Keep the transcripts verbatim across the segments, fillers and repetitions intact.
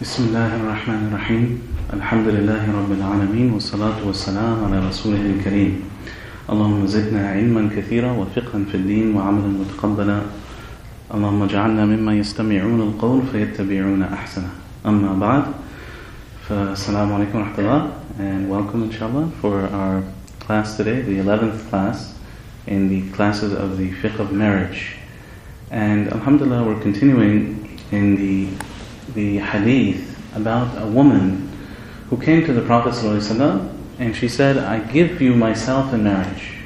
بسم الله الرحمن الرحيم الحمد لله رب العالمين والصلاة والسلام على رسوله الكريم اللهم زدنا علما كثيرا وفقها في الدين وعملا متقبلا اللهم اجعلنا مما يستمعون القول فيتبعون أحسنه أما بعد فالسلام عليكم ورحمة الله and welcome inshallah for our class today, the eleventh class in the classes of the fiqh of marriage. And alhamdulillah, we're continuing in the the hadith about a woman who came to the Prophet ﷺ and she said, I give you myself in marriage.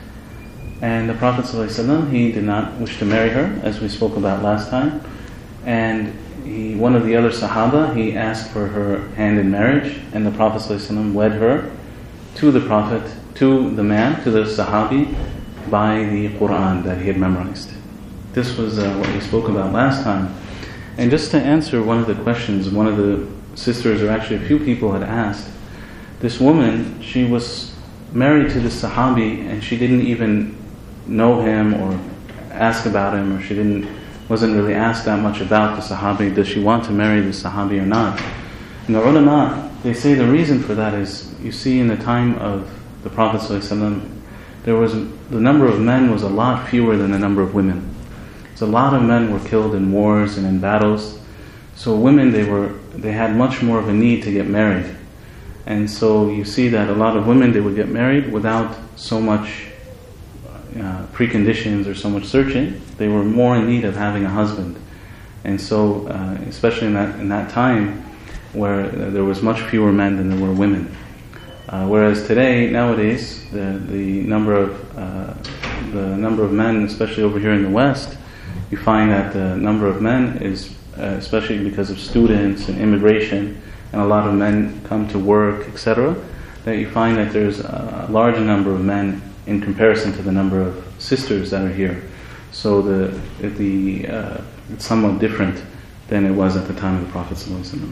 And the Prophet ﷺ, he did not wish to marry her, as we spoke about last time. And he, one of the other Sahaba, he asked for her hand in marriage, and the Prophet ﷺ wed her to the Prophet, to the man, to the Sahabi, by the Quran that he had memorized. This was uh, what we spoke about last time. And just to answer one of the questions, one of the sisters, or actually a few people had asked, this woman, she was married to this Sahabi and she didn't even know him or ask about him, or she didn't wasn't really asked that much about the Sahabi. Does she want to marry the Sahabi or not? And the ulama, they say the reason for that is, you see in the time of the Prophet ﷺ, there was the number of men was a lot fewer than the number of women. So a lot of men were killed in wars and in battles. So women, they were they had much more of a need to get married. And so you see that a lot of women, they would get married without so much uh, preconditions or so much searching. They were more in need of having a husband. And so, uh, especially in that in that time, where uh, there was much fewer men than there were women. Uh, whereas today, nowadays, the the number of uh, the number of men, especially over here in the West, you find that the number of men is, uh, especially because of students and immigration, and a lot of men come to work, et cetera, that you find that there's a large number of men in comparison to the number of sisters that are here. So the the uh, it's somewhat different than it was at the time of the Prophet ﷺ.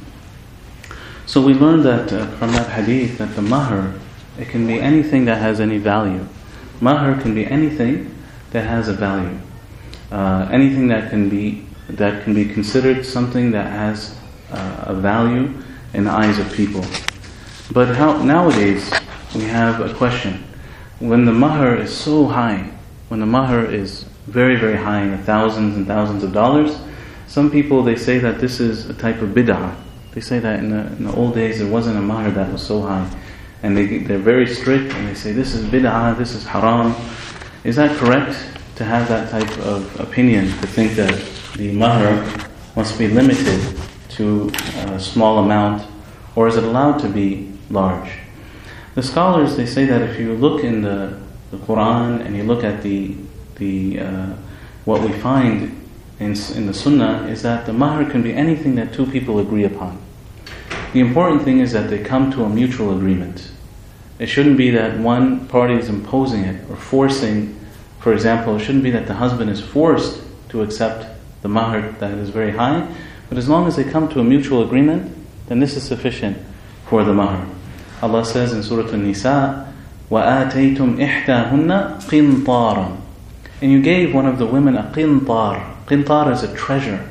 So we learned that uh, from that hadith that the mahr, it can be anything that has any value. Mahr can be anything that has a value. Uh, anything that can be that can be considered something that has uh, a value in the eyes of people. But how, nowadays we have a question. When the mahr is so high, when the mahr is very very high in the thousands and thousands of dollars, some people, they say that this is a type of bid'ah. They say that in the, in the old days there wasn't a mahr that was so high, and they they're very strict and they say this is bid'ah, this is haram. Is that correct? To have that type of opinion, to think that the mahr must be limited to a small amount, or is it allowed to be large? The scholars, they say that if you look in the, the Quran and you look at the the uh, what we find in in the Sunnah, is that the mahr can be anything that two people agree upon. The important thing is that they come to a mutual agreement. It shouldn't be that one party is imposing it or forcing. For example, it shouldn't be that the husband is forced to accept the mahr that is very high, but as long as they come to a mutual agreement, then this is sufficient for the mahr. Allah says in Surah An-Nisa, وَآتَيْتُمْ إِحْدَاهُنَّ قِنْطَارًا, and you gave one of the women a qintar. Qintar is a treasure.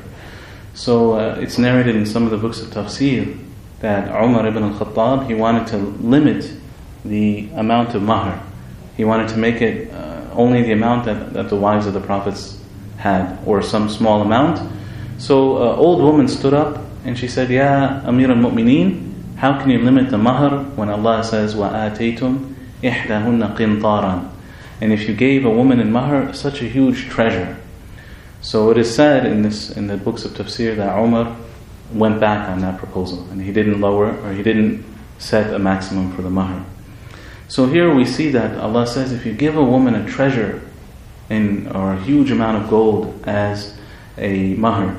So uh, it's narrated in some of the books of tafsir that Umar ibn al-Khattab, he wanted to limit the amount of mahr. He wanted to make it uh, only the amount that, that the wives of the prophets had, or some small amount. So an uh, old woman stood up and she said, Ya Amir al-Mu'mineen, how can you limit the mahr when Allah says, وَآتَيْتُمْ إِحْدَاهُنَّ قِنْطَارًا, and if you gave a woman in mahr such a huge treasure? So it is said in this in the books of tafsir that Umar went back on that proposal, and he didn't lower, or he didn't set a maximum for the mahr. So here we see that Allah says, if you give a woman a treasure in or a huge amount of gold as a mahr,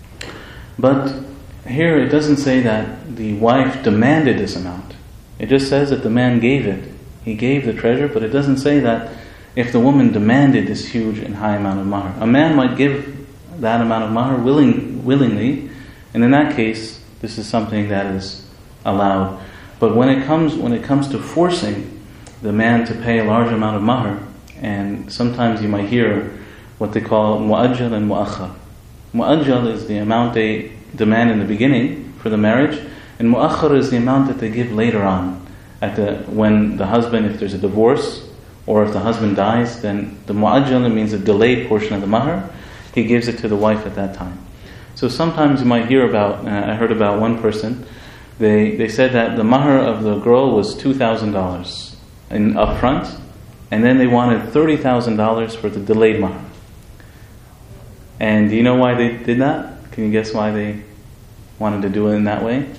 but here it doesn't say that the wife demanded this amount. It just says that the man gave it. He gave the treasure, but it doesn't say that if the woman demanded this huge and high amount of mahr. A man might give that amount of mahr willing, willingly, and in that case, this is something that is allowed. But when it comes when it comes to forcing the man to pay a large amount of mahr, and sometimes you might hear what they call mu'ajjal and mu'akhar. Mu'ajjal is the amount they demand in the beginning for for the marriage. And mu'akhar is the amount that they give later on. At the when the husband, if there's a divorce, or if the husband dies, then the mu'ajjal means a delayed portion of the mahar. He gives it to the wife at that time. So sometimes you might hear about, uh, I heard about one person, they they said that the mahar of the girl was two thousand dollars in upfront, and then they wanted thirty thousand dollars for the delayed mahar. And do you know why they did that? Can you guess why they wanted to do it in that way?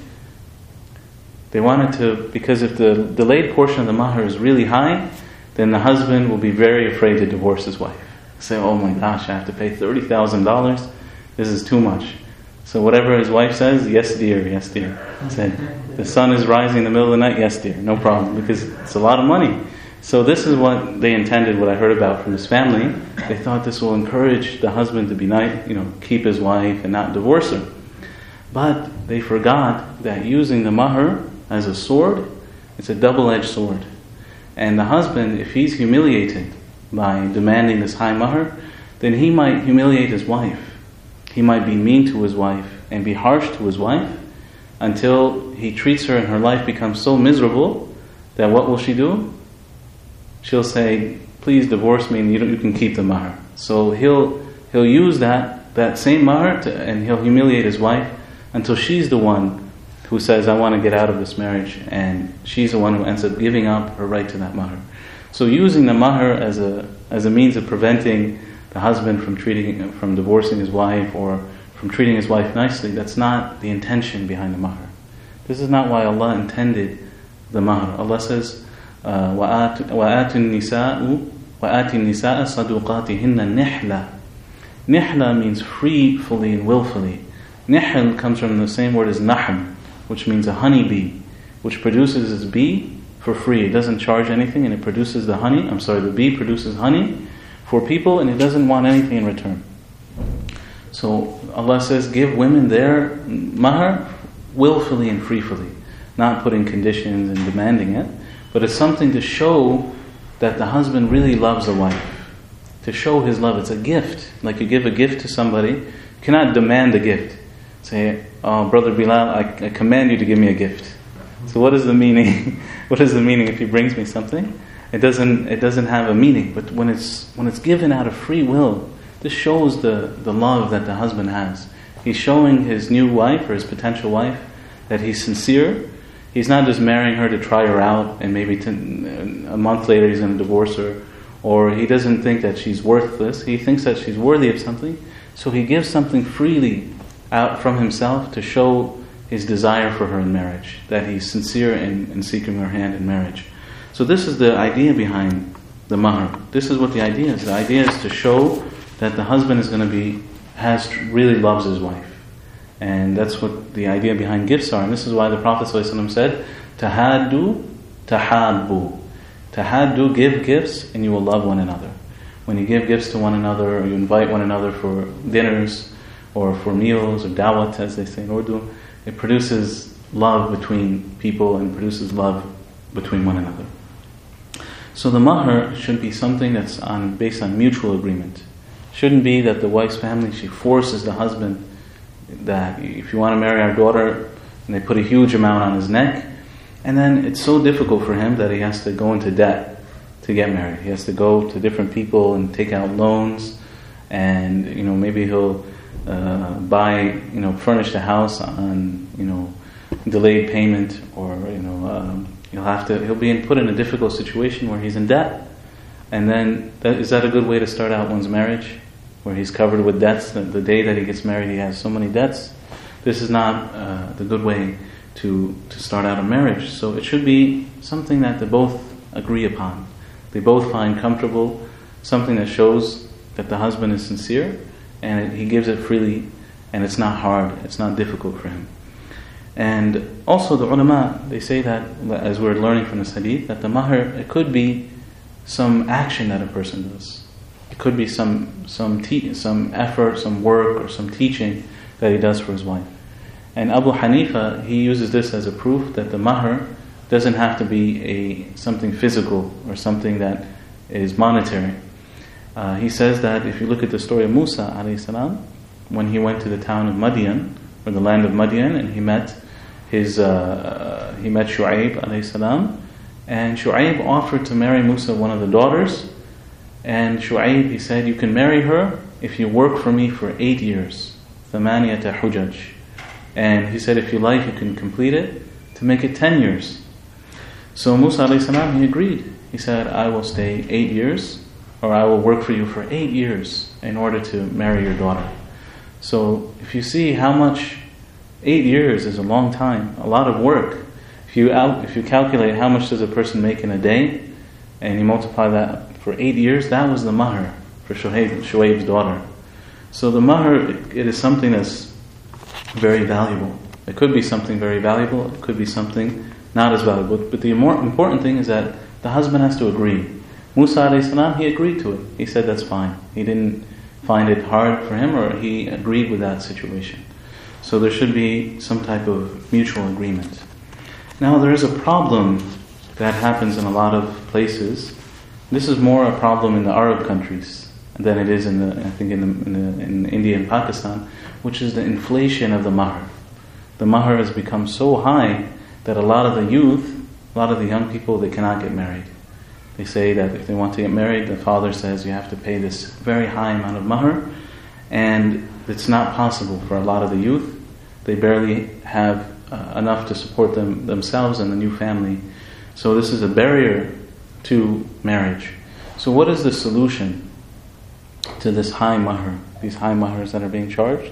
They wanted to, because if the delayed portion of the mahar is really high, then the husband will be very afraid to divorce his wife. Say, oh my gosh, I have to pay thirty thousand dollars? This is too much. So whatever his wife says, yes dear, yes dear. Said, the sun is rising in the middle of the night, yes dear, no problem, because it's a lot of money. So this is what they intended, what I heard about from his family. They thought this will encourage the husband to be nice, you know, keep his wife and not divorce her. But they forgot that using the mahar as a sword, it's a double-edged sword. And the husband, if he's humiliated by demanding this high mahar, then he might humiliate his wife. He might be mean to his wife and be harsh to his wife until he treats her and her life becomes so miserable that what will she do? She'll say, please divorce me and you, don't, you can keep the mahar. So he'll he'll use that, that same mahar to, and he'll humiliate his wife until she's the one who says, I want to get out of this marriage, and she's the one who ends up giving up her right to that mahar. So using the mahar as a as a means of preventing the husband from treating from divorcing his wife or from treating his wife nicely, that's not the intention behind the mahar. This is not why Allah intended the mahar. Allah says, وَآتُ النِّسَاءُ وَآتِ النِّسَاءَ صَدُقَاتِهِنَّ نِحْلًا. Nihla means free, fully and willfully. Nihl comes from the same word as nahm, which means a honeybee, which produces its bee for free. It doesn't charge anything and it produces the honey. I'm sorry, the bee produces honey for people and it doesn't want anything in return. So Allah says, give women their mahar willfully and freefully, not putting conditions and demanding it, but it's something to show that the husband really loves the wife, to show his love. It's a gift. Like you give a gift to somebody, you cannot demand a gift. Say, oh, Brother Bilal, I, I command you to give me a gift. So what is the meaning? What is the meaning if he brings me something? It doesn't it doesn't have a meaning. But when it's when it's given out of free will, this shows the, the love that the husband has. He's showing his new wife or his potential wife that he's sincere. He's not just marrying her to try her out and maybe to, a month later he's going to divorce her. Or he doesn't think that she's worthless. He thinks that she's worthy of something. So he gives something freely out from himself to show his desire for her in marriage, that he's sincere in, in seeking her hand in marriage. So this is the idea behind the mahar. This is what the idea is. The idea is to show that the husband is going to be, has really loves his wife. And that's what the idea behind gifts are. And this is why the Prophet ﷺ said, Tahaddu, tahabbu. Tahaddu, give gifts and you will love one another. When you give gifts to one another or you invite one another for dinners or for meals or dawat as they say in Urdu, it produces love between people and produces love between one another. So the mahar should be something that's on based on mutual agreement. Shouldn't be that the wife's family, she forces the husband that if you want to marry our daughter, and they put a huge amount on his neck, and then it's so difficult for him that he has to go into debt to get married. He has to go to different people and take out loans, and you know maybe he'll uh, buy you know furnish the house on you know delayed payment, or you know um, he'll have to he'll be in, put in a difficult situation where he's in debt, and then that, is that a good way to start out one's marriage? Where he's covered with debts, the, the day that he gets married he has so many debts. This is not uh, the good way to, to start out a marriage. So it should be something that they both agree upon. They both find comfortable, something that shows that the husband is sincere, and it, he gives it freely, and it's not hard, it's not difficult for him. And also the ulama, they say that, as we're learning from this hadith, that the mahar, it could be some action that a person does. It could be some some te- some effort, some work, or some teaching that he does for his wife. And Abu Hanifa, he uses this as a proof that the mahar doesn't have to be a something physical or something that is monetary. Uh, he says that if you look at the story of Musa alayhi salam, when he went to the town of Madian, or the land of Madian, and he met his uh, he met Shu'aib alayhi salam, and Shu'aib offered to marry Musa one of the daughters, and Shu'aib, he said, you can marry her if you work for me for eight years, thamaniyata hujaj, and he said if you like you can complete it to make it ten years. So Musa alayhi salam, he agreed. He said, I will stay eight years, or I will work for you for eight years in order to marry your daughter. So if you see how much, eight years is a long time, a lot of work. If you out, if you calculate how much does a person make in a day, and you multiply that for eight years, that was the mahr for Shu'aib, Shu'aib's daughter. So the mahr, it, it is something that's very valuable. It could be something very valuable, it could be something not as valuable. But the more important thing is that the husband has to agree. Musa alayhi salam, he agreed to it. He said that's fine. He didn't find it hard for him, or he agreed with that situation. So there should be some type of mutual agreement. Now there is a problem that happens in a lot of places. This is more a problem in the Arab countries than it is in the, I think in, the, in, the, in India and Pakistan, which is the inflation of the mahr. The mahr has become so high that a lot of the youth, a lot of the young people, they cannot get married. They say that if they want to get married, the father says you have to pay this very high amount of mahr, and it's not possible for a lot of the youth. They barely have uh, enough to support them themselves and the new family. So this is a barrier to marriage. So what is the solution to this high mahr, these high mahrs that are being charged?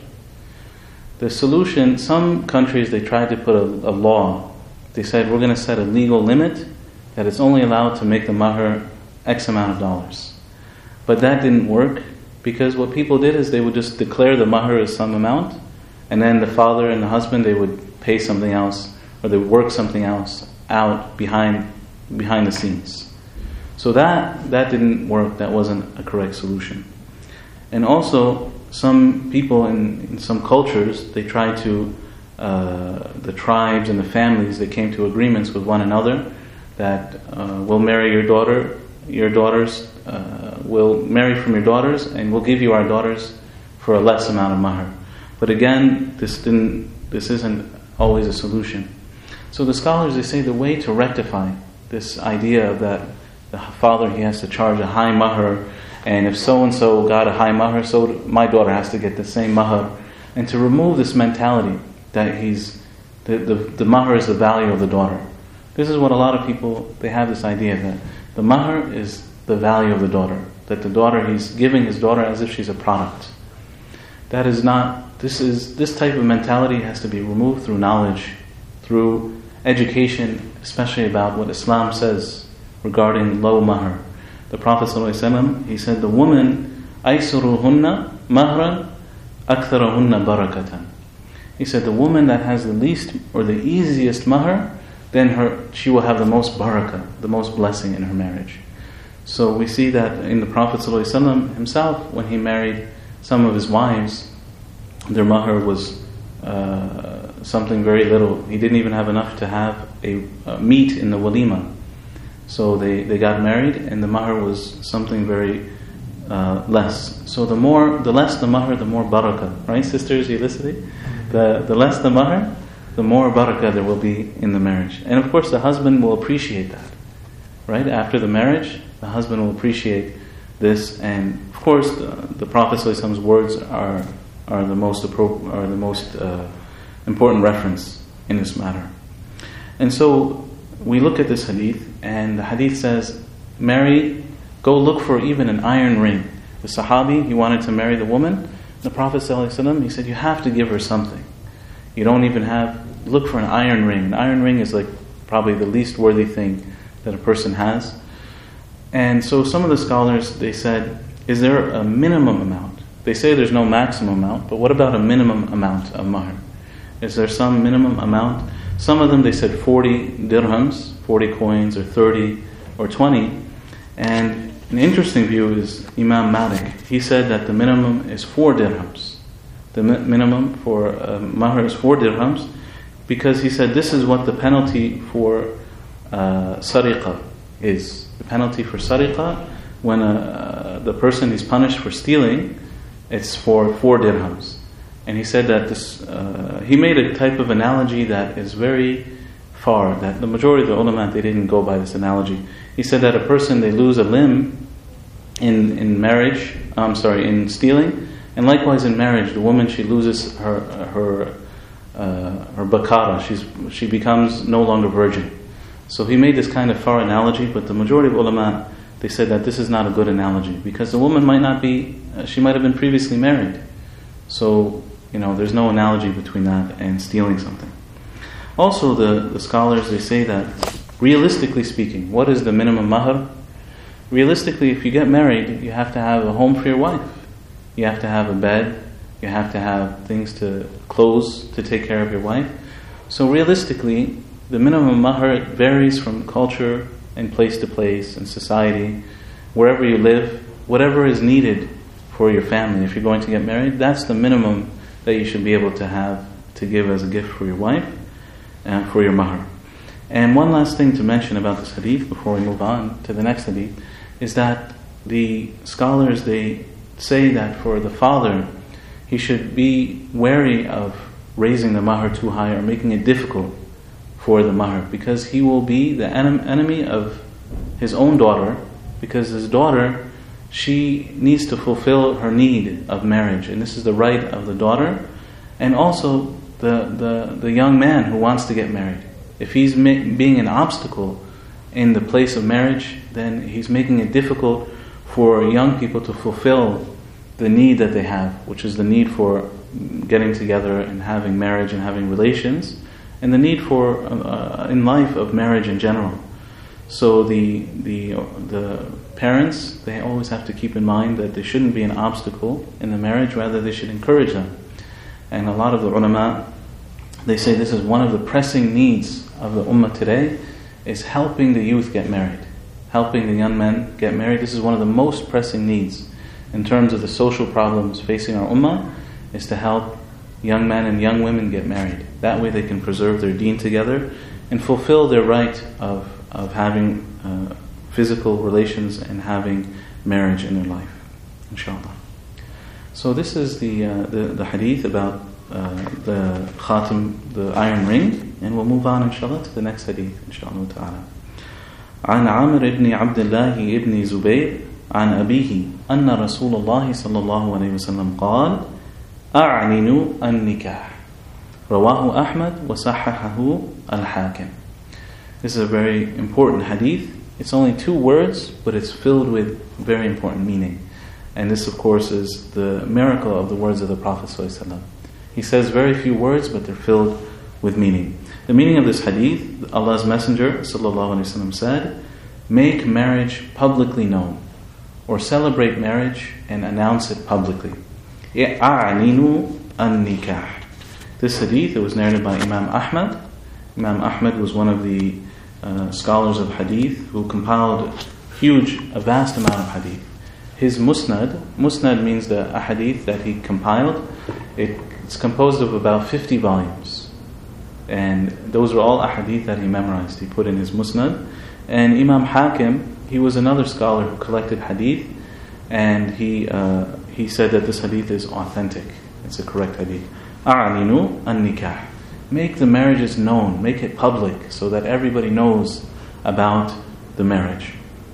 The solution, some countries, they tried to put a, a law. They said we're going to set a legal limit that it's only allowed to make the mahr X amount of dollars. But that didn't work, because what people did is they would just declare the mahr as some amount, and then the father and the husband, they would pay something else, or they would work something else out behind behind the scenes. So that that didn't work. That wasn't a correct solution. And also, some people in, in some cultures, they tried to, uh, the tribes and the families, they came to agreements with one another that uh, we'll marry your daughter, your daughters, uh, we'll marry from your daughters, and we'll give you our daughters for a less amount of mahr. But again, this didn't. This isn't always a solution. So the scholars, they say the way to rectify this idea of that the father, he has to charge a high mahr, and if so and so got a high mahr, so my daughter has to get the same mahr, and to remove this mentality that he's the the, the mahr is the value of the daughter. This is what a lot of people, they have this idea that the mahr is the value of the daughter, that the daughter, he's giving his daughter as if she's a product. That is not, this is, this type of mentality has to be removed through knowledge, through education, especially about what Islam says regarding low mahr. The Prophet ﷺ, he said, the woman, أَيْسُرُهُنَّ مَهْرًا أَكْثَرَهُنَّ barakatan. He said, the woman that has the least or the easiest mahr, then her she will have the most barakah, the most blessing in her marriage. So we see that in the Prophet ﷺ himself, when he married some of his wives, their mahr was uh, something very little. He didn't even have enough to have a, a meat in the walima. So they, they got married, and the mahr was something very uh, less. So the more, the less the mahr, the more barakah. Right, sisters, you listening? The the less the mahr, the more barakah there will be in the marriage. And of course the husband will appreciate that. Right? After the marriage, the husband will appreciate this, and of course the, the Prophet ﷺ's words are are the most appro- are the most uh, important reference in this matter. And so we look at this hadith, and the hadith says, marry, go look for even an iron ring. The Sahabi, he wanted to marry the woman. The Prophet ﷺ, he said, you have to give her something. You don't even have, look for an iron ring. An iron ring is like probably the least worthy thing that a person has. And so some of the scholars, they said, is there a minimum amount? They say there's no maximum amount, but what about a minimum amount of mahr? Is there some minimum amount? Some of them, they said forty dirhams, forty coins, or thirty, or twenty. And an interesting view is Imam Malik. He said that the minimum is four dirhams. The mi- minimum for uh, mahr is four dirhams, because he said this is what the penalty for uh, sariqah is. The penalty for sariqah, when uh, the person is punished for stealing, it's for four dirhams. And he said that this, uh, he made a type of analogy that is very far, that the majority of the ulama, they didn't go by this analogy. He said that a person, they lose a limb in, in marriage, I'm sorry, in stealing, and likewise in marriage, the woman, she loses her her uh, her bakara, she's, she becomes no longer virgin. So he made this kind of far analogy, but the majority of ulama, they said that this is not a good analogy, because the woman might not be, uh, she might have been previously married. So, you know, there's no analogy between that and stealing something. Also, the, the scholars, they say that, realistically speaking, what is the minimum mahr? Realistically, if you get married, you have to have a home for your wife. You have to have a bed. You have to have things to, clothes to take care of your wife. So realistically, the minimum mahr varies from culture and place to place and society, wherever you live, whatever is needed for your family. If you're going to get married, that's the minimum that you should be able to have to give as a gift for your wife and for your mahr. And one last thing to mention about this hadith before we move on to the next hadith is that the scholars, they say that for the father, he should be wary of raising the mahr too high or making it difficult for the mahr, because he will be the enemy of his own daughter, because his daughter, she needs to fulfill her need of marriage, and this is the right of the daughter, and also the the, the young man who wants to get married. If he's ma- being an obstacle in the place of marriage, then he's making it difficult for young people to fulfill the need that they have, which is the need for getting together and having marriage and having relations, and the need for uh, in life of marriage in general. So the the the parents, they always have to keep in mind that they shouldn't be an obstacle in the marriage, rather they should encourage them. And a lot of the ulama, they say this is one of the pressing needs of the ummah today, is helping the youth get married, helping the young men get married. This is one of the most pressing needs in terms of the social problems facing our ummah, is to help young men and young women get married. That way they can preserve their deen together and fulfill their right of, of having uh, physical relations and having marriage in their life, inshallah. So this is the uh, the, the hadith about uh, the khatam, the iron ring, and we'll move on inshallah to the next hadith, inshallah ta'ala. عن عامر بن عبد الله بن زبير عن أبيه أن رسول الله صلى الله عليه وسلم قال أعنن النكاح رواه أحمد وصححه الحاكم. This is a very important hadith. It's only two words, but it's filled with very important meaning. And this, of course, is the miracle of the words of the Prophet ﷺ. He says very few words, but they're filled with meaning. The meaning of this hadith, Allah's Messenger ﷺ said, make marriage publicly known, or celebrate marriage and announce it publicly. أَعْنِنُوا النِّكَاحِ. This hadith, it was narrated by Imam Ahmad. Imam Ahmad was one of the uh, scholars of hadith who compiled huge, a vast amount of hadith. His musnad, musnad means the ahadith that he compiled, it, it's composed of about fifty volumes. And those were all ahadith that he memorized, he put in his musnad. And Imam Hakim, he was another scholar who collected hadith, and he uh, he said that this hadith is authentic, it's a correct hadith. أَعْلِنُوا النِّكَاحِ. Make the marriages known, make it public, so that everybody knows about the marriage.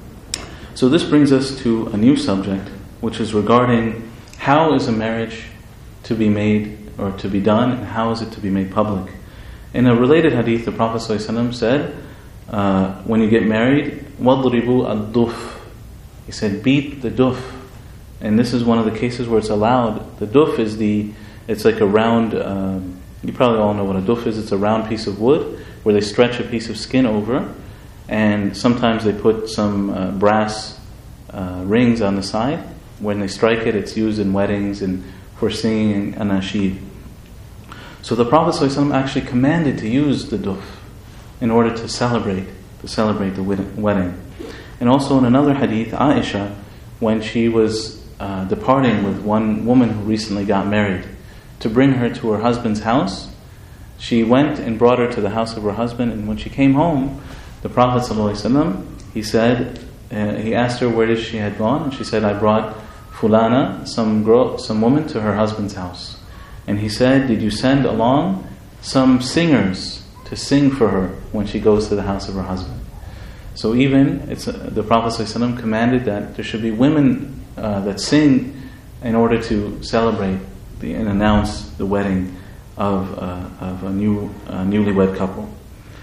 So this brings us to a new subject, which is regarding how is a marriage to be made or to be done, and how is it to be made public. In a related hadith, the Prophet ﷺ said, uh, when you get married, وَضْرِبُوا الدُّفْ. He said, beat the duf. And this is one of the cases where it's allowed. The duf is the, it's like a round, um, you probably all know what a duf is. It's a round piece of wood where they stretch a piece of skin over, and sometimes they put some uh, brass uh, rings on the side. When they strike it, it's used in weddings and for singing anashid. So the Prophet ﷺ actually commanded to use the duf in order to celebrate, to celebrate the wedding. And also in another hadith, Aisha, when she was uh, departing with one woman who recently got married, to bring her to her husband's house, she went and brought her to the house of her husband, and when she came home, the Prophet ﷺ, he said, uh, he asked her where she had gone, and she said, I brought fulana, some girl, some woman, to her husband's house. And he said, did you send along some singers to sing for her when she goes to the house of her husband? So even it's uh, the Prophet ﷺ commanded that there should be women uh, that sing in order to celebrate the, and announce the wedding of, uh, of a new uh, newlywed couple.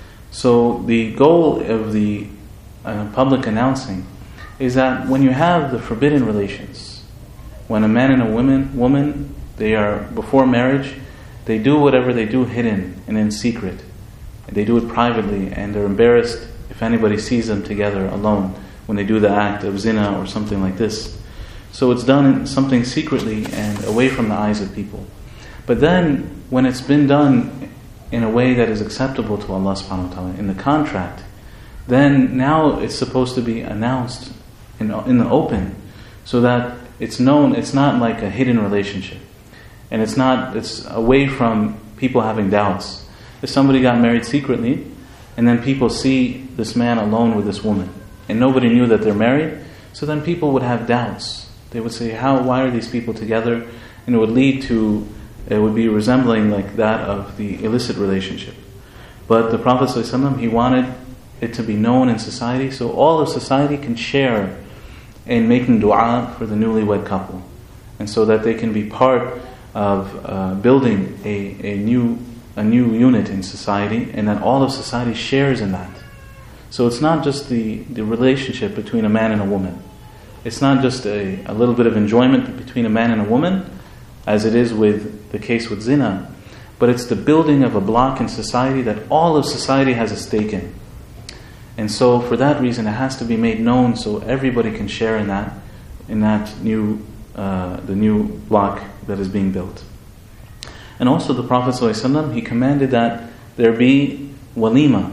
So the goal of the uh, public announcing is that when you have the forbidden relations, when a man and a woman, woman, they are before marriage, they do whatever they do hidden and in secret. They do it privately, and they're embarrassed if anybody sees them together alone when they do the act of zina or something like this. So it's done in something secretly and away from the eyes of people. But then, when it's been done in a way that is acceptable to Allah subhanahu wa ta'ala, in the contract, then now it's supposed to be announced in, in the open, so that it's known, it's not like a hidden relationship. And it's not, it's away from people having doubts. If somebody got married secretly, and then people see this man alone with this woman, and nobody knew that they're married, so then people would have doubts. They would say, "How? Why are these people together?" And it would lead to, it would be resembling like that of the illicit relationship. But the Prophet ﷺ, he wanted it to be known in society, so all of society can share in making dua for the newlywed couple, and so that they can be part of uh, building a, a new a new unit in society, and that all of society shares in that. So it's not just the, the relationship between a man and a woman. It's not just a, a little bit of enjoyment between a man and a woman, as it is with the case with zina, but it's the building of a block in society that all of society has a stake in. And so for that reason it has to be made known so everybody can share in that, in that new, uh, the new block that is being built. And also the Prophet ﷺ, he commanded that there be walima.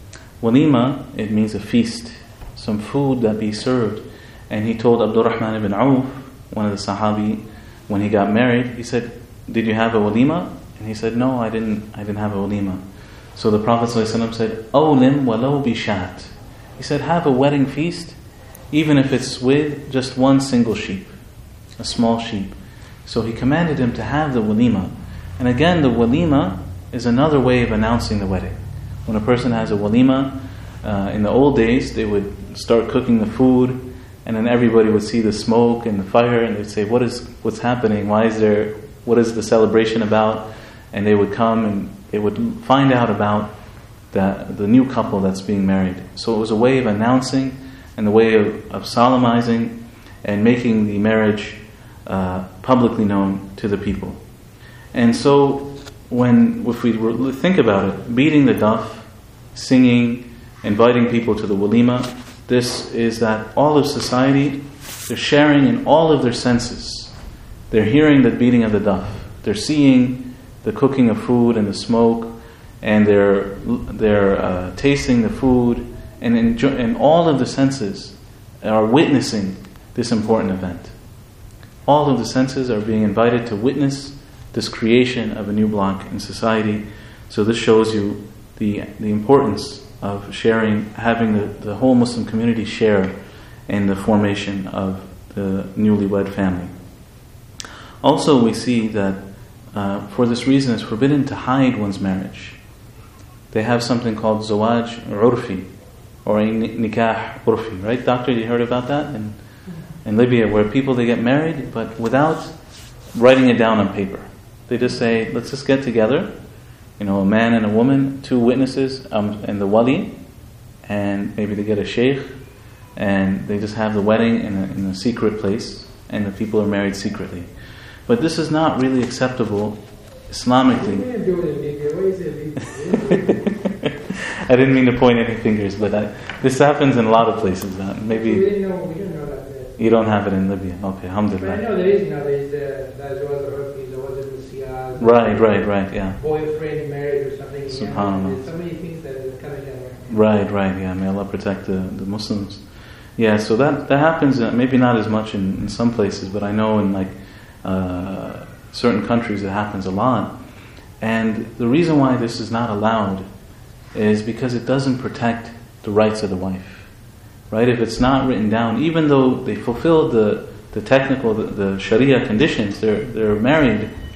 Walima, it means a feast, some food that be served. And he told Abdurrahman ibn Auf, one of the Sahabi, when he got married, he said, "Did you have a walima?" And he said, "No, I didn't. I didn't have a walima." So the Prophet ﷺ said, "Awlim walau bishat." He said, "Have a wedding feast, even if it's with just one single sheep, a small sheep." So he commanded him to have the walima. And again, the walima is another way of announcing the wedding. When a person has a walima, uh, in the old days, they would start cooking the food, and then everybody would see the smoke and the fire, and they'd say, "What is what's happening? Why is there? What is the celebration about?" And they would come and they would find out about the the new couple that's being married. So it was a way of announcing and the way of, of solemnizing and making the marriage uh, publicly known to the people. And so, when if we were, think about it, beating the duff, singing, inviting people to the walima, this is that all of society, they're sharing in all of their senses. They're hearing the beating of the duff. They're seeing the cooking of food and the smoke, and they're they're uh, tasting the food, and enjoy, and all of the senses are witnessing this important event. All of the senses are being invited to witness this creation of a new block in society. So this shows you the the importance of sharing, having the, the whole Muslim community share in the formation of the newlywed family. Also, we see that uh, for this reason it's forbidden to hide one's marriage. They have something called zawaj urfi, or a nikah urfi, right? Doctor, you heard about that in, in Libya, where people, they get married, but without writing it down on paper. They just say, let's just get together, you know, a man and a woman, two witnesses, um, and the wali, and maybe they get a sheikh, and they just have the wedding in a, in a secret place, and the people are married secretly. But this is not really acceptable Islamically. I didn't mean to point any fingers, but I, this happens in a lot of places. Uh, maybe we didn't know, we didn't know that. You don't have it in Libya. Okay, alhamdulillah. But I know there is now. There is the that was the there was the Siyaz. Right, right, right. Yeah. Boyfriend married or something. Subhanallah. There's so many things that are coming down. Right, right. Yeah. May Allah protect the, the Muslims. Yeah. So that that happens. Uh, maybe not as much in, in some places, but I know in like uh, certain countries it happens a lot. And the reason why this is not allowed is because it doesn't protect the rights of the wife. Right? If it's not written down, even though they fulfill the, the technical, the, the Sharia conditions, they're they're married,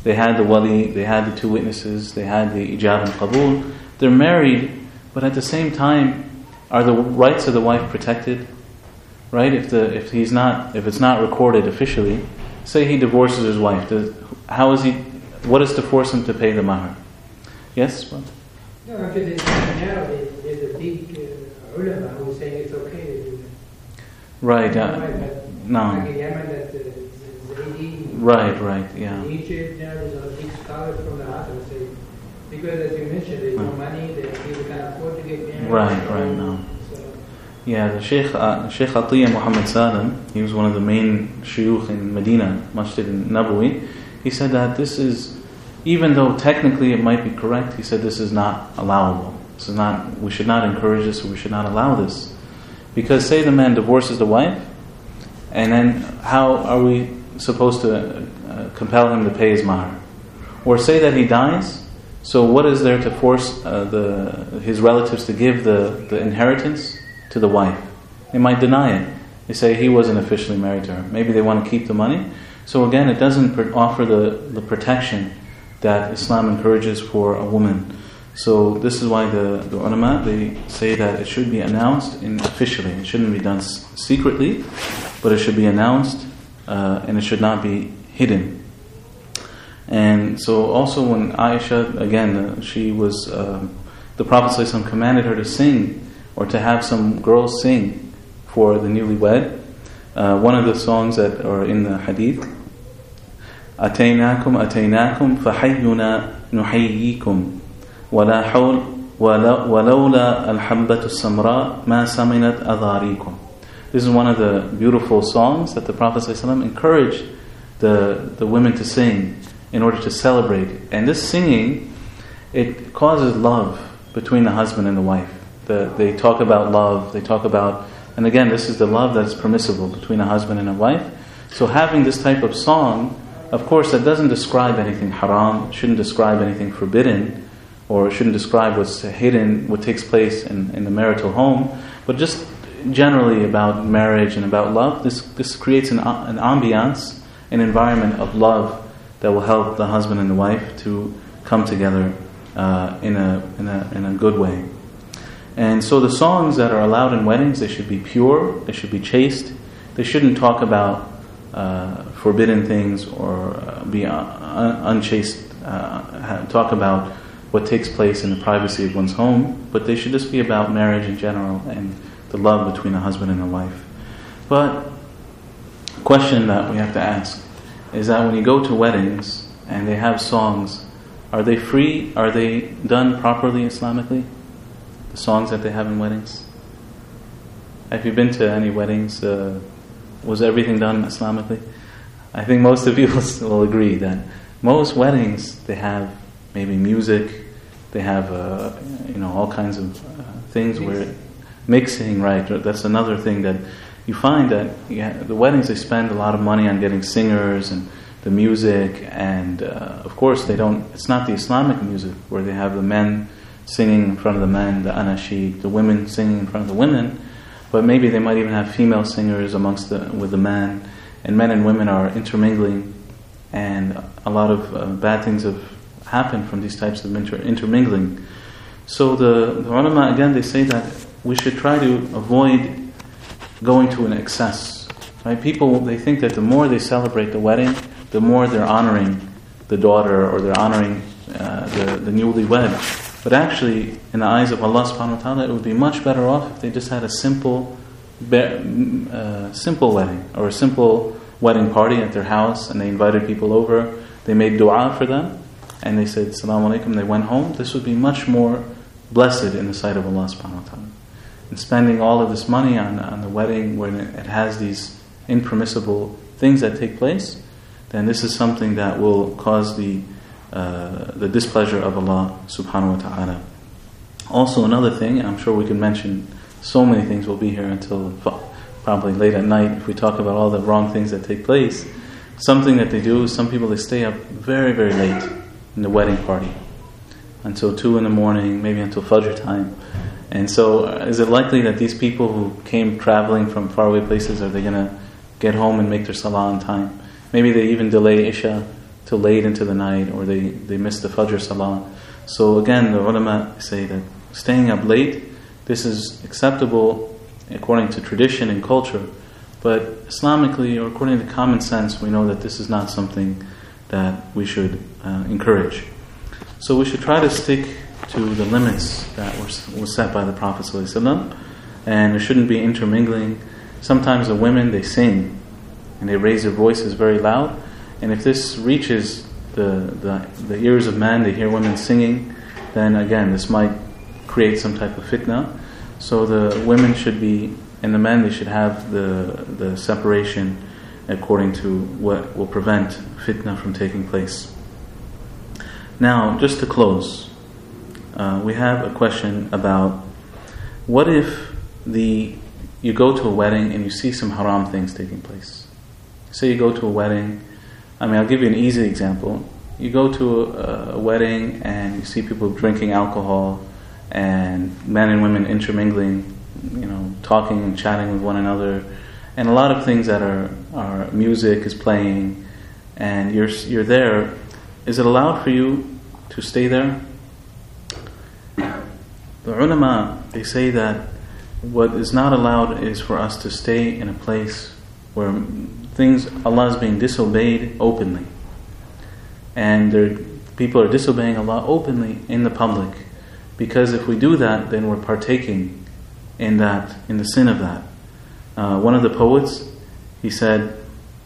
They had the wali, they had the two witnesses, they had the ijab and qabul. They're married, but at the same time, are the rights of the wife protected? Right? If the if he's not if it's not recorded officially, say he divorces his wife, does, how is he? What is to force him to pay the mahar? Yes. What? No, actually, now there's a big uh, ulama who is saying it's okay to do that. Right. Uh, no. Like in Yemen, that uh, Zaidi, right. Right. Yeah. In Egypt, now there's a big scholar from the Azhar who say, because as you mentioned, there's no money, that people can afford to get married. Right. Right. No. Yeah, the Sheikh uh, Sheikh Atiyah Muhammad Salam, he was one of the main shuyukh in Medina, Masjid Nabawi. He said that this is, even though technically it might be correct, he said this is not allowable. This is not. We should not encourage this, or we should not allow this, because say the man divorces the wife, and then how are we supposed to uh, compel him to pay his mahar? Or say that he dies. So what is there to force uh, the his relatives to give the, the inheritance to the wife? They might deny it. They say he wasn't officially married to her. Maybe they want to keep the money. So again, it doesn't pr- offer the, the protection that Islam encourages for a woman. So this is why the, the ulama, they say that it should be announced in officially. It shouldn't be done s- secretly, but it should be announced uh, and it should not be hidden. And so also when Aisha, again, uh, she was, uh, the Prophet ﷺ commanded her to sing, or to have some girls sing for the newlywed. Uh, one of the songs that are in the hadith, أتيناكم أتيناكم فحينا نحييكم ولا حول ولولا الحبة السمراء ما سمنت أذاريكم. This is one of the beautiful songs that the Prophet ﷺ encouraged the, the women to sing in order to celebrate. And this singing, it causes love between the husband and the wife. The, they talk about love, they talk about, and again, this is the love that's permissible between a husband and a wife. So having this type of song, of course, that doesn't describe anything haram, shouldn't describe anything forbidden, or shouldn't describe what's hidden, what takes place in, in the marital home, but just generally about marriage and about love. This this creates an, an ambiance, an environment of love that will help the husband and the wife to come together uh, in a in a in a good way. And so the songs that are allowed in weddings, they should be pure, they should be chaste, they shouldn't talk about uh, forbidden things or uh, be un- unchaste, uh, talk about what takes place in the privacy of one's home, but they should just be about marriage in general and the love between a husband and a wife. But a question that we have to ask is that when you go to weddings and they have songs, are they free? Are they done properly Islamically? The songs that they have in weddings? Have you been to any weddings? Uh, was everything done Islamically? I think most of you will agree that most weddings, they have maybe music, they have uh, you know all kinds of uh, things where mixing, right? That's another thing that you find that yeah, the weddings, they spend a lot of money on getting singers and the music, and uh, of course they don't. It's not the Islamic music where they have the men singing in front of the men, the anashid, the women singing in front of the women, but maybe they might even have female singers amongst the with the men, and men and women are intermingling, and a lot of uh, bad things have happened from these types of inter- intermingling. So the, the ulama, again, they say that we should try to avoid going to an excess. Right? People, they think that the more they celebrate the wedding, the more they're honoring the daughter, or they're honoring uh, the, the newlywed. But actually, in the eyes of Allah subhanahu wa ta'ala, it would be much better off if they just had a simple uh, simple wedding, or a simple wedding party at their house, and they invited people over, they made dua for them, and they said, Assalamu alaikum, they went home. This would be much more blessed in the sight of Allah subhanahu wa ta'ala. And spending all of this money on, on the wedding when it has these impermissible things that take place, then this is something that will cause the uh, the displeasure of Allah subhanahu wa ta'ala. Also another thing, and I'm sure we can mention so many things, we'll be here until probably late at night if we talk about all the wrong things that take place. Something that they do is some people, they stay up very, very late in the wedding party until two in the morning, maybe until Fajr time. And so is it likely that these people who came traveling from faraway places, are they going to get home and make their salah on time? Maybe they even delay Isha till late into the night, or they, they miss the Fajr Salah. So again, the ulama say that staying up late, this is acceptable according to tradition and culture, but Islamically, or according to common sense, we know that this is not something that we should uh, encourage. So we should try to stick to the limits that were, were set by the Prophet ﷺ, and we shouldn't be intermingling. Sometimes the women, they sing, and they raise their voices very loud, and if this reaches the, the, the ears of men, they hear women singing, then again, this might create some type of fitna. So the women should be, and the men, they should have the, the separation according to what will prevent fitna from taking place. Now, just to close, uh, we have a question about what if the you go to a wedding and you see some haram things taking place. Say you go to a wedding, I mean, I'll give you an easy example. You go to a, a wedding and you see people drinking alcohol and men and women intermingling, you know, talking and chatting with one another, and a lot of things that are, are music is playing, and you're you're there. Is it allowed for you to stay there? The ulama, they say that what is not allowed is for us to stay in a place where things, Allah is being disobeyed openly, and there, people are disobeying Allah openly in the public, because if we do that, then we're partaking in that, in the sin of that. Uh, one of the poets, he said,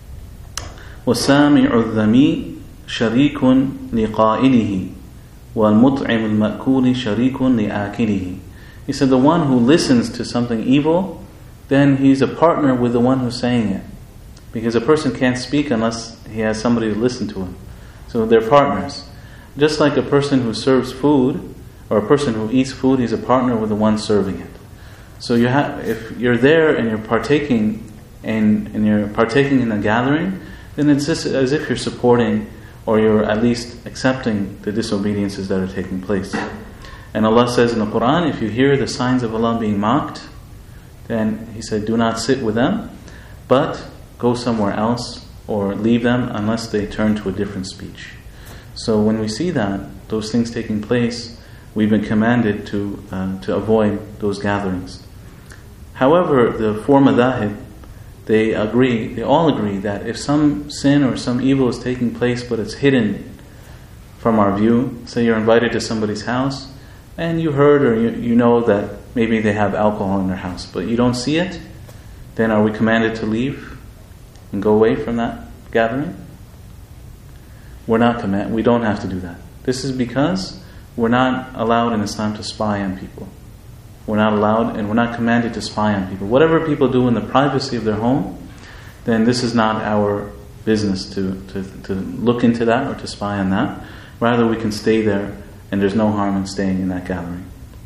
وَسَامِعُ الذَّمِي شَرِيكٌ لِقَائِلِهِ وَالْمُطْعِمُ الْمَأْكُولِ شَرِيكٌ لِآكِلِهِ. He said, the one who listens to something evil, then he's a partner with the one who's saying it. Because a person can't speak unless he has somebody to listen to him. So they're partners. Just like a person who serves food, or a person who eats food, he's a partner with the one serving it. So you have, if you're there and you're partaking in, and you're partaking in a gathering, then it's just as if you're supporting, or you're at least accepting the disobediences that are taking place. And Allah says in the Quran, if you hear the signs of Allah being mocked, then He said, do not sit with them, but go somewhere else, or leave them unless they turn to a different speech. So when we see that, those things taking place, we've been commanded to uh, to avoid those gatherings. However, the four madahib, they agree, they all agree that if some sin or some evil is taking place but it's hidden from our view, say you're invited to somebody's house and you heard or you, you know that maybe they have alcohol in their house, but you don't see it, then are we commanded to leave and go away from that gathering? We're not commanded, we don't have to do that. This is because we're not allowed in Islam to spy on people. We're not allowed, and we're not commanded to spy on people. Whatever people do in the privacy of their home, then this is not our business to, to, to look into that or to spy on that. Rather, we can stay there, and there's no harm in staying in that gathering.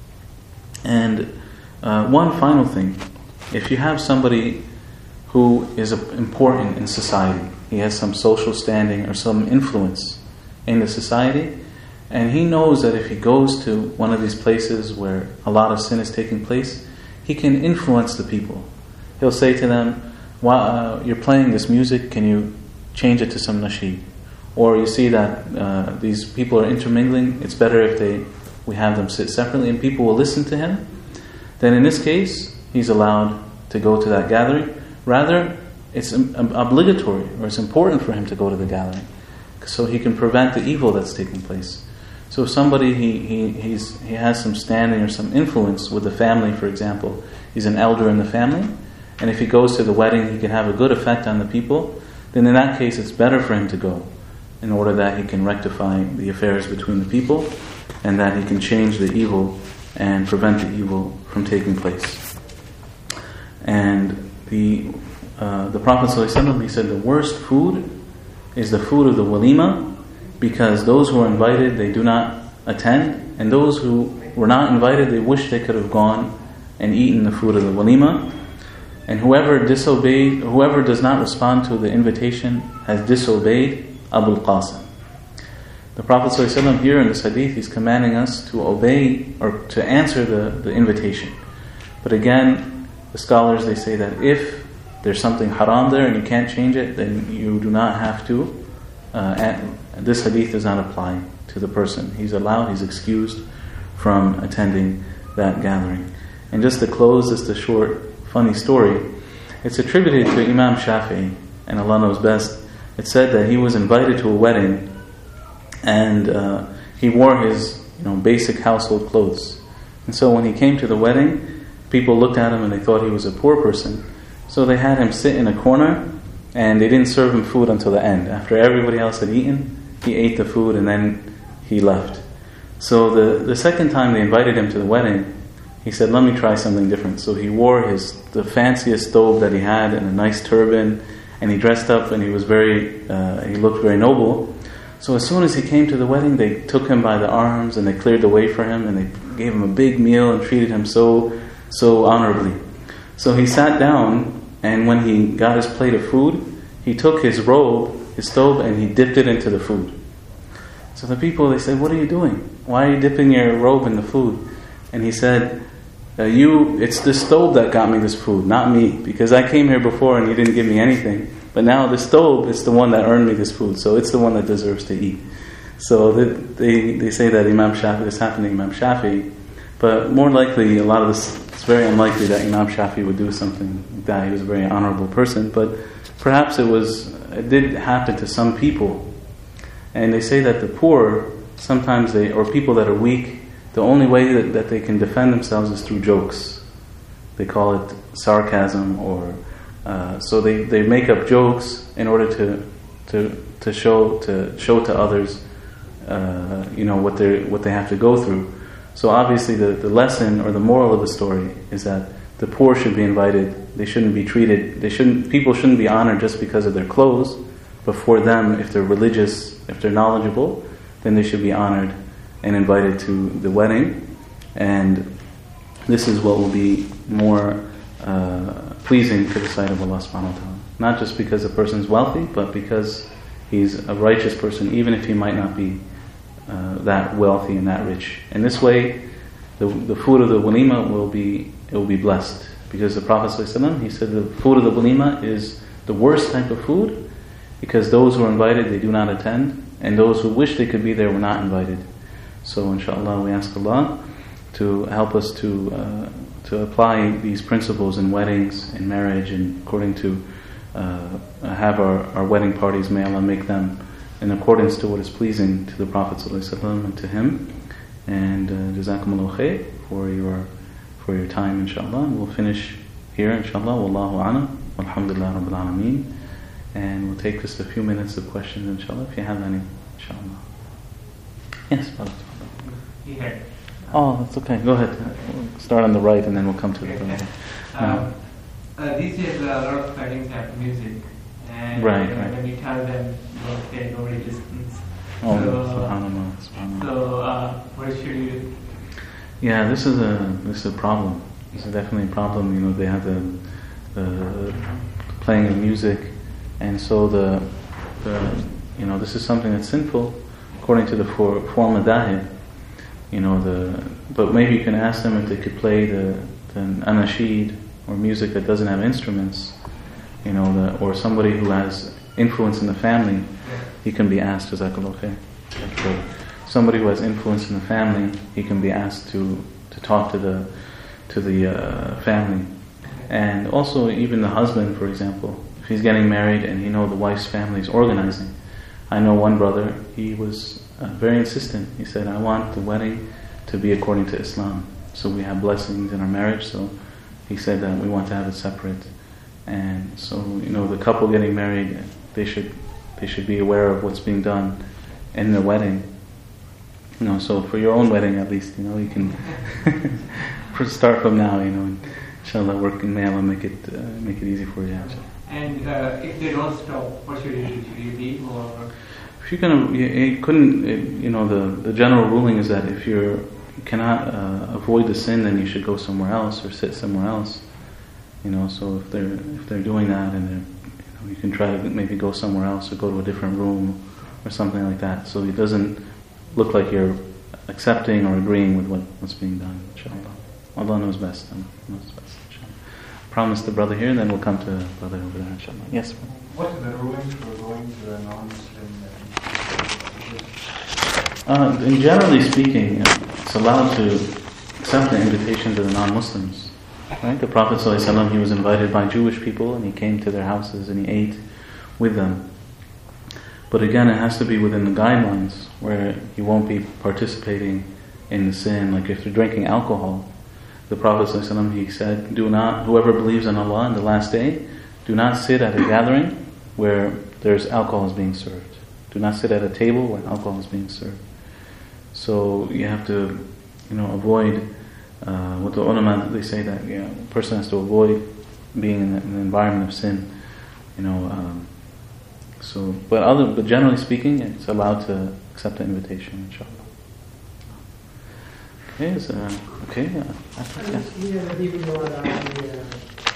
And uh, one final thing, if you have somebody who is important in society, he has some social standing or some influence in the society, and he knows that if he goes to one of these places where a lot of sin is taking place, he can influence the people. He'll say to them, well, uh, you're playing this music, can you change it to some nasheed? Or you see that uh, these people are intermingling, it's better if they we have them sit separately and people will listen to him. Then in this case, he's allowed to go to that gathering. Rather, it's obligatory, or it's important for him to go to the gathering, so he can prevent the evil that's taking place. So if somebody, he, he, he's, he has some standing or some influence with the family, for example, he's an elder in the family, and if he goes to the wedding, he can have a good effect on the people, then in that case it's better for him to go, in order that he can rectify the affairs between the people, and that he can change the evil and prevent the evil from taking place. And the uh, the Prophet ﷺ, he said the worst food is the food of the walima, because those who are invited, they do not attend, and those who were not invited, they wish they could have gone and eaten the food of the walima. And whoever disobeyed, whoever does not respond to the invitation has disobeyed Abul Qasim. The Prophet ﷺ here in this hadith, he's commanding us to obey or to answer the, the invitation. But again, the scholars, they say that if there's something haram there and you can't change it, then you do not have to uh, this hadith does not apply to the person. He's allowed, he's excused from attending that gathering. And just to close, just a short, funny story. It's attributed to Imam Shafi'i, and Allah knows best. It said that he was invited to a wedding, and uh, he wore his, you know, basic household clothes. And so when he came to the wedding, people looked at him and they thought he was a poor person. So they had him sit in a corner, and they didn't serve him food until the end. After everybody else had eaten, he ate the food and then he left. So the, the second time they invited him to the wedding, he said, let me try something different. So he wore his the fanciest stove that he had and a nice turban, and he dressed up and he was very, uh, he looked very noble. So as soon as he came to the wedding, they took him by the arms and they cleared the way for him and they gave him a big meal and treated him so, so honorably. So he sat down, and when he got his plate of food, he took his robe, his stove, and he dipped it into the food. So the people, they said, what are you doing? Why are you dipping your robe in the food? And he said, uh, you, it's the stove that got me this food, not me. Because I came here before and you didn't give me anything. But now the stove is the one that earned me this food. So it's the one that deserves to eat. So they, they, they say that Imam Shafi'i, this happened to Imam Shafi'i. But more likely, a lot of this, it's very unlikely that Imam Shafi'i would do something like that. He was a very honorable person. But perhaps it was, it did happen to some people. And they say that the poor, sometimes they, or people that are weak, the only way that, that they can defend themselves is through jokes. They call it sarcasm, or uh, so they, they make up jokes in order to to to show to show to others, uh, you know, what they what they have to go through. So obviously, the, the lesson or the moral of the story is that the poor should be invited. They shouldn't be treated. They shouldn't. People shouldn't be honored just because of their clothes. But for them, if they're religious, if they're knowledgeable, then they should be honored and invited to the wedding. And this is what will be more uh, pleasing to the sight of Allah subhanahu wa ta'ala. Not just because the person is wealthy, but because he's a righteous person, even if he might not be uh, that wealthy and that rich. And this way, the, the food of the walima will be it will be blessed. Because the Prophet ﷺ, he said the food of the walima is the worst type of food, because those who are invited, they do not attend, and those who wish they could be there were not invited. So inshallah, we ask Allah to help us to uh, to apply these principles in weddings, in marriage, and according to uh, have our, our wedding parties, may Allah make them in accordance to what is pleasing to the Prophet ﷺ and to him. And uh, jazakumullahu khair for your for your time, inshallah. And we'll finish here, inshallah. Wallahu a'lam. Alhamdulillah Rabbil Alameen. And we'll take just a few minutes of questions, inshallah, if you have any, inshallah. Yes, brother. Yeah. Oh, that's okay. Go ahead. We'll start on the right, and then we'll come to the brother. Um, uh, these days, a lot of weddings have music, and right, uh, right. when you tell them, okay, nobody listens. Oh, so, subhanAllah, subhanAllah. So, uh, what should you do? Yeah, this is a this is a problem. This is definitely a problem. You know, they have the the playing of music. And so the, the, you know, this is something that's sinful according to the for, form of dahid. You know, the, but maybe you can ask them if they could play the, the anashid, or music that doesn't have instruments. You know, the, or somebody who has influence in the family, he can be asked, jazakallahu khair. So somebody who has influence in the family, he can be asked to, to talk to the to the uh, family. And also even the husband, for example. If he's getting married and you know the wife's family is organizing. I know one brother, he was uh, very insistent. He said, I want the wedding to be according to Islam. So we have blessings in our marriage, so he said that we want to have it separate. And so, you know, the couple getting married, they should they should be aware of what's being done in the wedding. You know, so for your own wedding at least, you know, you can start from now, you know, and inshallah work in may Allah make it uh, make it easy for you. And uh, if they don't stop, what should you do? Should you leave, or? If you're gonna, you, you couldn't, you know, the, the general ruling is that if you're, you cannot uh, avoid the sin, then you should go somewhere else or sit somewhere else. You know, so if they're if they're doing that, and they're, you know, you can try to maybe go somewhere else or go to a different room or something like that. So it doesn't look like you're accepting or agreeing with what, what's being done. Inshallah, Allah knows best. Allah knows best. Promise the brother here, and then we'll come to the brother over there, inshallah. Yes? What are the rulings for going to a non-Muslim wedding? Uh, in generally speaking, it's allowed to accept the invitation to the non-Muslims. Right? The Prophet ﷺ, he was invited by Jewish people and he came to their houses and he ate with them. But again, it has to be within the guidelines where you won't be participating in the sin. Like if you're drinking alcohol, the Prophet ﷺ, he said, "Do not, whoever believes in Allah in the last day, do not sit at a gathering where there's alcohol is being served. Do not sit at a table where alcohol is being served." So you have to, you know, avoid. Uh, with the ulama, they say that you know, a person has to avoid being in an environment of sin. You know, um, so but other, but generally speaking, it's allowed to accept the invitation, inshallah. Okay, is, uh, okay. Uh, I think, yeah. Yeah, but even though I'm the uh,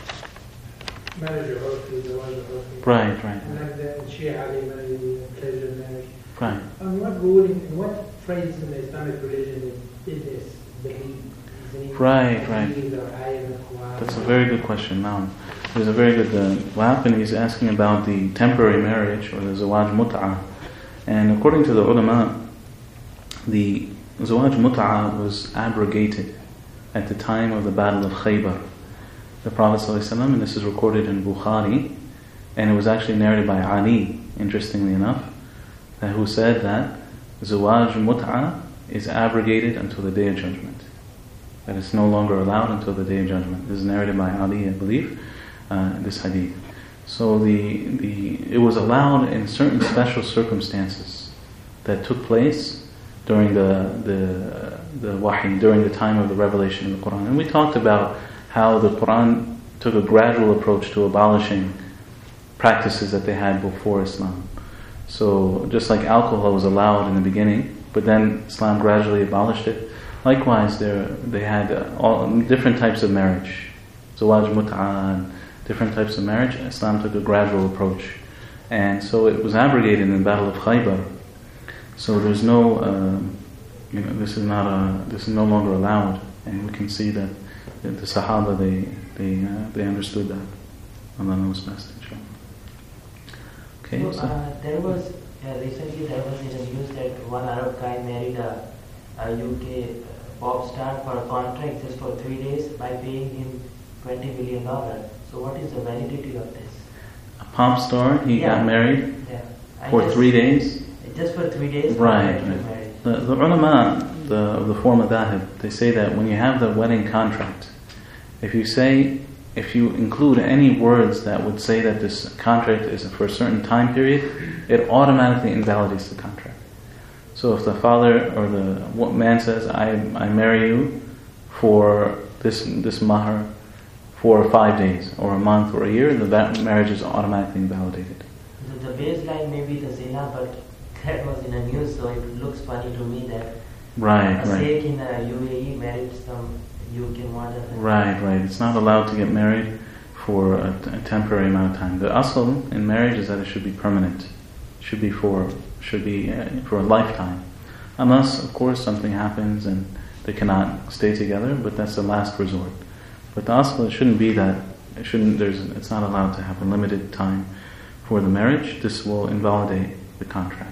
manager of the one of Right, right. And like the Shia Ali married the pleasure marriage. Right. On what ruling, in what phrase in the Islamic religion is, is this? Belief? Right, right. That's a very good question. Now, there's a very good. Uh, what happened? He's asking about the temporary marriage or the zawaj mut'ah, and according to the ulama, the zawaj mut'ah was abrogated at the time of the Battle of Khaybar. The Prophet ﷺ, and this is recorded in Bukhari, and it was actually narrated by Ali, interestingly enough, that who said that zawaj mut'ah is abrogated until the Day of Judgment. That it's no longer allowed until the Day of Judgment. This is narrated by Ali, I believe, uh, this hadith. So the the it was allowed in certain special circumstances that took place during the the the wahi, during the time of the revelation of the Quran. And we talked about how the Quran took a gradual approach to abolishing practices that they had before Islam. So just like alcohol was allowed in the beginning, but then Islam gradually abolished it. Likewise, there they had uh, all different types of marriage, zawaj mut'ah, and different types of marriage. Islam took a gradual approach, and so it was abrogated in the Battle of Khaybar. So there's no, uh, you know, this is not a, this is no longer allowed, and we can see that the, the Sahaba they they uh, they understood that. Allah knows best, inshallah. Okay, so, so uh, there was uh, recently there was in the news that one Arab guy married a, a U K pop star for a contract just for three days by paying him twenty million dollars. So what is the validity of this? A pop star, he yeah. got married yeah. for just, three days. Just for three days. Right. right. The, the ulama, the the form of that, they say that when you have the wedding contract, if you say, if you include any words that would say that this contract is for a certain time period, it automatically invalidates the contract. So if the father or the man says, I I marry you for this this mahar for five days or a month or a year, the marriage is automatically invalidated. The, the baseline may be the zina, but that was in the news, so it looks funny to me that right, a right. sheikh in the U A E married some U K model. Right, right. It's not allowed to get married for a, a temporary amount of time. The asl in marriage is that it should be permanent. It should be for should be uh, for a lifetime, unless of course something happens and they cannot stay together. But that's the last resort. But the asl, it shouldn't be that. It shouldn't. There's. It's not allowed to have a limited time for the marriage. This will invalidate the contract.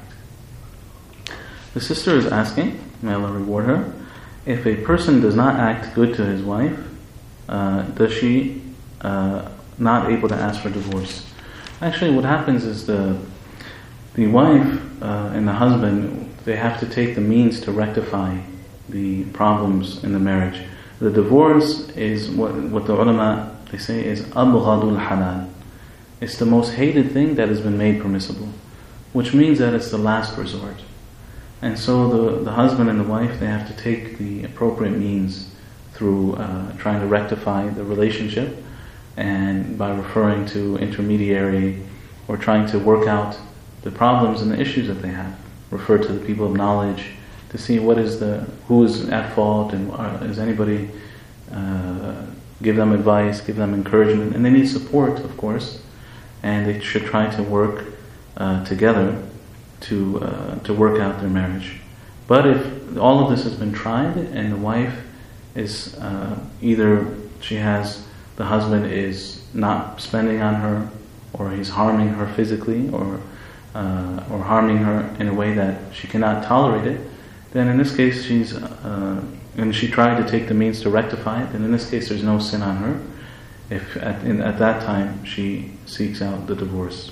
The sister is asking, may Allah reward her, if a person does not act good to his wife, uh, does she uh, not able to ask for divorce? Actually, what happens is the the wife uh, and the husband, they have to take the means to rectify the problems in the marriage. The divorce is what what the ulama they say is abghadul halal. It's the most hated thing that has been made permissible, which means that it's the last resort. And so the, the husband and the wife, they have to take the appropriate means through uh, trying to rectify the relationship, and by referring to intermediary or trying to work out the problems and the issues that they have. Refer to the people of knowledge to see what is the who is at fault, and uh, is anybody uh, give them advice, give them encouragement, and they need support, of course, and they should try to work uh, together to uh, to work out their marriage. But if all of this has been tried and the wife is uh, either she has the husband is not spending on her, or he's harming her physically, or uh, or harming her in a way that she cannot tolerate it, then in this case she's, uh, and she tried to take the means to rectify it, and in this case there's no sin on her if at, in, at that time she seeks out the divorce.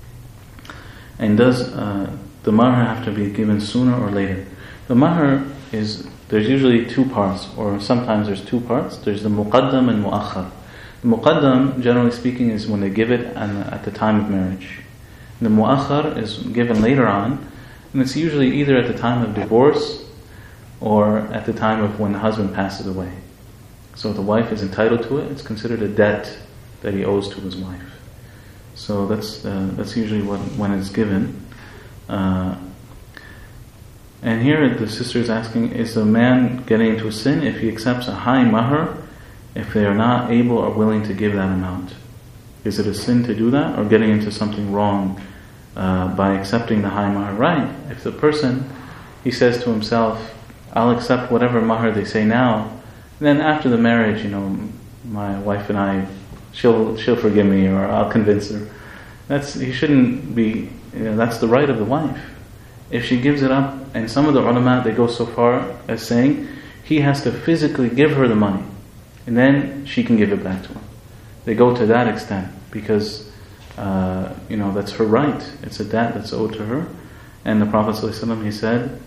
And does uh, the mahr have to be given sooner or later? The mahr is, there's usually two parts, or sometimes there's two parts. There's the muqaddam and mu'akhar. The muqaddam, generally speaking, is when they give it at the time of marriage. The mu'akhar is given later on, and it's usually either at the time of divorce or at the time of when the husband passes away. So if the wife is entitled to it, it's considered a debt that he owes to his wife. So that's uh, that's usually what, when it's given. Uh, and here the sister is asking, is the man getting into a sin if he accepts a high mahr if they are not able or willing to give that amount? Is it a sin to do that, or getting into something wrong uh, by accepting the high mahr? Right. If the person, he says to himself, I'll accept whatever mahr they say now, and then after the marriage, you know, my wife and I, she'll she'll forgive me, or I'll convince her. That's, he shouldn't be, you know, that's the right of the wife. If she gives it up, and some of the ulama, they go so far as saying he has to physically give her the money, and then she can give it back to him. They go to that extent because uh, you know, that's her right. It's a debt that's owed to her. And the Prophet ﷺ, he said,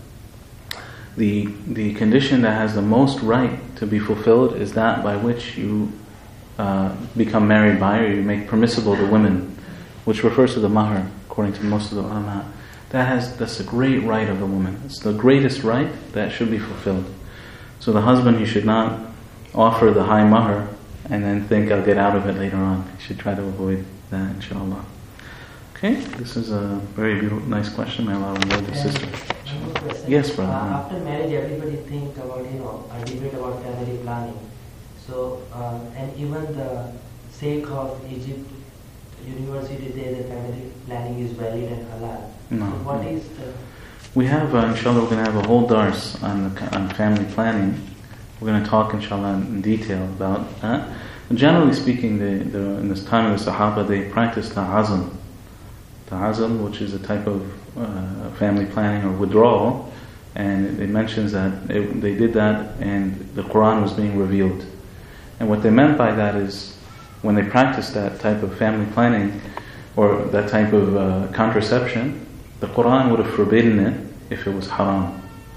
the the condition that has the most right to be fulfilled is that by which you uh, become married by, or you make permissible the women, which refers to the mahr, according to most of the ulama. That has that's the great right of the woman. It's the greatest right that should be fulfilled. So the husband, he should not offer the high mahr and then think I'll get out of it later on. He should try to avoid that, inshallah. Okay, this is a very beautiful, nice question. May Allah reward the sister. One more question. Yes, brother. Uh, after marriage, everybody think about, you know, a debate about family planning. So, um, and even the sake of Egypt University, they the family planning is valid and halal. No. So what is the... We have, uh, inshallah, we're going to have a whole dars on, the, on family planning. We're going to talk, inshallah, in detail about that. And generally speaking, the, the, in this time of the Sahaba, they practiced ta'azam. Ta'azam, which is a type of uh, family planning or withdrawal. And it, it mentions that it, they did that and the Quran was being revealed. And what they meant by that is, when they practiced that type of family planning or that type of uh, contraception, the Quran would have forbidden it if it was haram.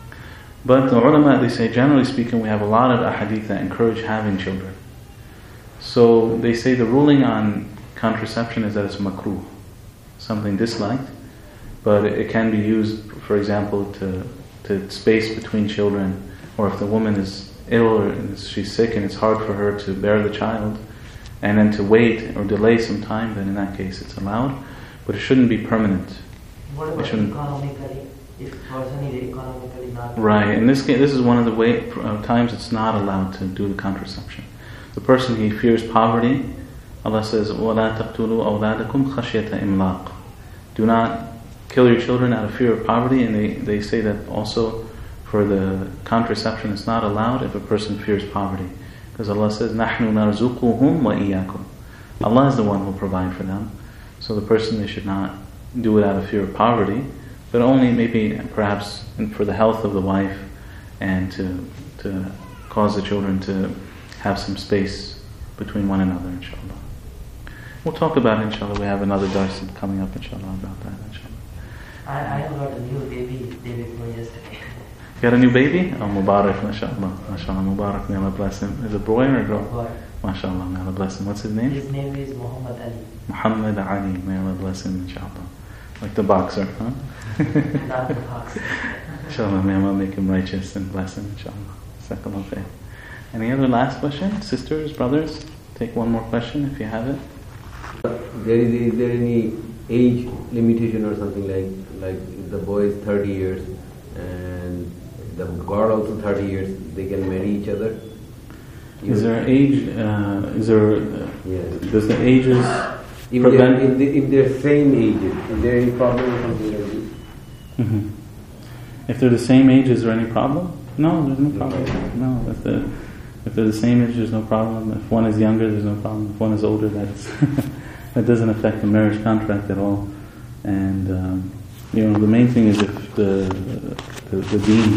But the ulama, they say, generally speaking, we have a lot of ahadith that encourage having children. So they say the ruling on contraception is that it's makruh, something disliked, but it can be used, for example, to, to space between children, or if the woman is ill or she's sick and it's hard for her to bear the child, and then to wait or delay some time, then in that case it's allowed, but it shouldn't be permanent. What about economically? If person is economically not... Right, in this case, this is one of the way, uh, times it's not allowed to do the contraception. The person, he fears poverty. Allah says, وَلَا تَقْتُلُوا أَوْلَادَكُمْ خَشْيَةَ إِمْلَاقٍ. Do not kill your children out of fear of poverty, and they, they say that also for the contraception it's not allowed if a person fears poverty. Because Allah says, نَحْنُ نَرْزُقُهُمْ وَإِيَّاكُمْ. Allah is the one who will provide for them. So the person, they should not do it out of fear of poverty, but only maybe perhaps for the health of the wife and to to cause the children to have some space between one another, inshallah. We'll talk about it, inshallah. We have another dars coming up, inshallah, about that, inshallah. I, I have got a new baby day before yesterday. You got a new baby? Oh, Mubarak, mashallah. Mashallah, Mubarak, may Allah bless him. Is it a boy or a girl? Boy. Mashallah, may Allah bless him. What's his name? His name is Muhammad Ali. Muhammad Ali, may Allah bless him, inshallah. Like the boxer, huh? Not the boxer. Inshallah, may Allah make him righteous and bless him, inshallah. Jazakallah khair. Any other last question? Sisters, brothers? Take one more question if you have it. There is, is there any age limitation or something like like if the boy is thirty years and the girl also thirty years, they can marry each other? Is there age? Uh, is there? Uh, Yes. Does the ages If prevent? they're, if, they, if they're same ages, is there any problem or something like this? Mm-hmm. If they're the same age, is there any problem? No, there's no problem. No, if the if they're the same age, there's no problem. If one is younger, there's no problem. If one is older, that's that doesn't affect the marriage contract at all. And um, you know, the main thing is if the the, the deen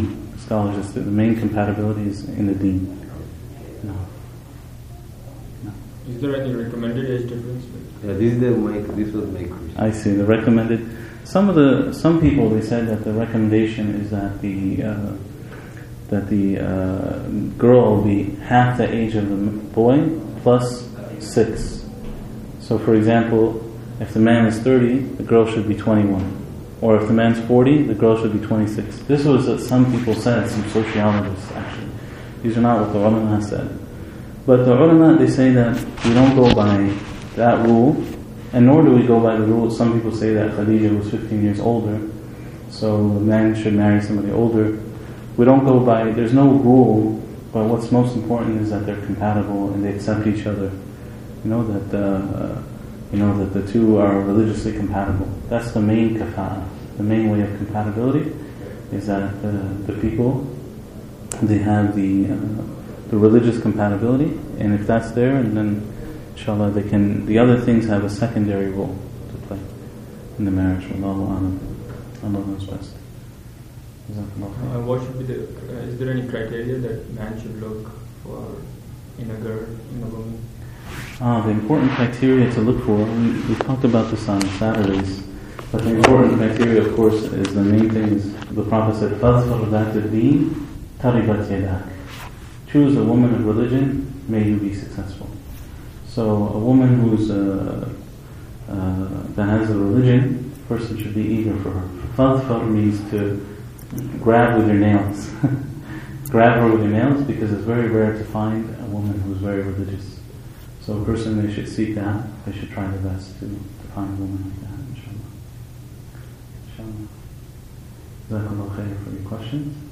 scholars just the main compatibility is in the deen. No. No. Is there any recommended age difference? Yeah, this is the my this was my question. I see. The recommended. Some of the some people they said that the recommendation is that the uh, that the uh, girl be half the age of the boy plus six. So, for example, if the man is thirty, the girl should be twenty-one. Or if the man's forty, the girl should be twenty-six. This was what some people said, some sociologists actually. These are not what the ulama said. But the ulama, they say that we don't go by that rule, and nor do we go by the rule. Some people say that Khadija was fifteen years older, so the man should marry somebody older. We don't go by, there's no rule, but what's most important is that they're compatible and they accept each other. You know, that uh, you know that the two are religiously compatible. That's the main kafa'ah. The main way of compatibility is that uh, the people, they have the uh, the religious compatibility, and if that's there, and then inshallah they can, the other things have a secondary role to play in the marriage. Wallahu a'lam. Allah knows best. Uh, what should be the, uh, is there any criteria that man should look for in a girl, in a woman? Ah, the important criteria to look for, we, we talked about this on Saturdays, but the important criteria, of course, is the main thing is the Prophet said, فَاظْفَرْ ذَاتَ الدِّينِ تَرِبَتْ يَدَاكَ. Choose a woman of religion, may you be successful. So a woman who's uh, uh, that has a religion, a person should be eager for her. فَاظْفَرْ means to grab with your nails. Grab her with your nails, because it's very rare to find a woman who's very religious. So a person, they should seek that. They should try their best to, to find a woman like that, inshallah. Inshallah. Jazakallah khair for your questions.